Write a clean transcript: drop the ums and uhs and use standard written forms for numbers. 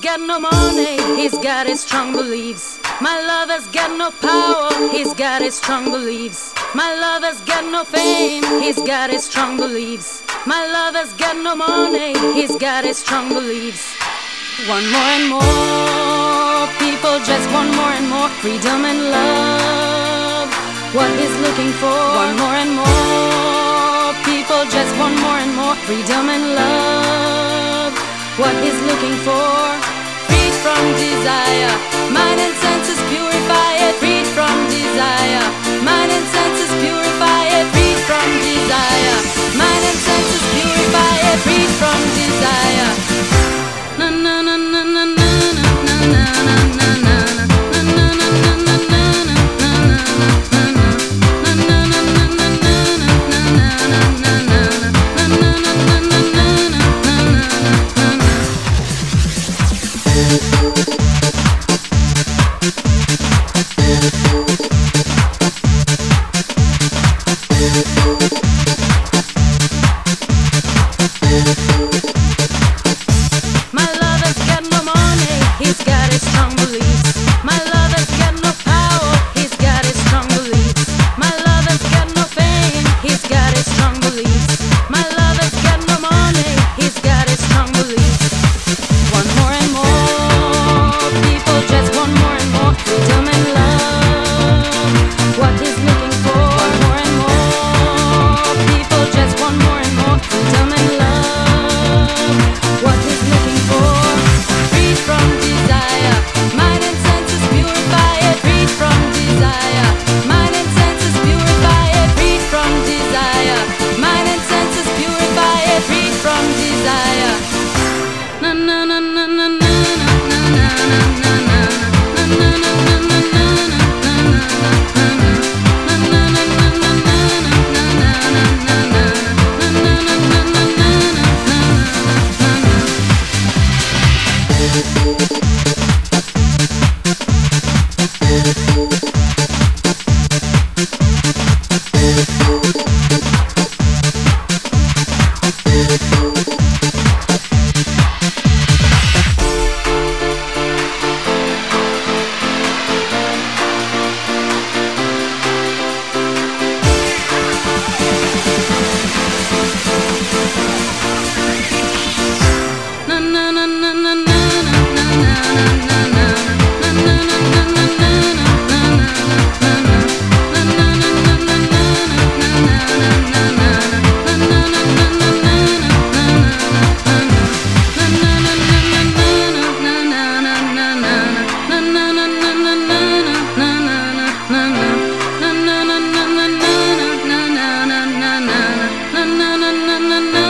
got no money, he's got his strong beliefs. My lover's got no power, he's got his strong beliefs. My lover's got no fame, he's got his strong beliefs. My lover's got no money, he's got his strong beliefs. Want more and more, people just want more and more freedom and love. What he's looking for, want more and more, people just want more and more freedom and love. What he's looking for, freed from desire, mind and senses purify it. Freed from desire, mind and senses purify it. Freed from desire, mind and senses purify it. Freed from desire. Na na na na na na na na na na na. Na na na na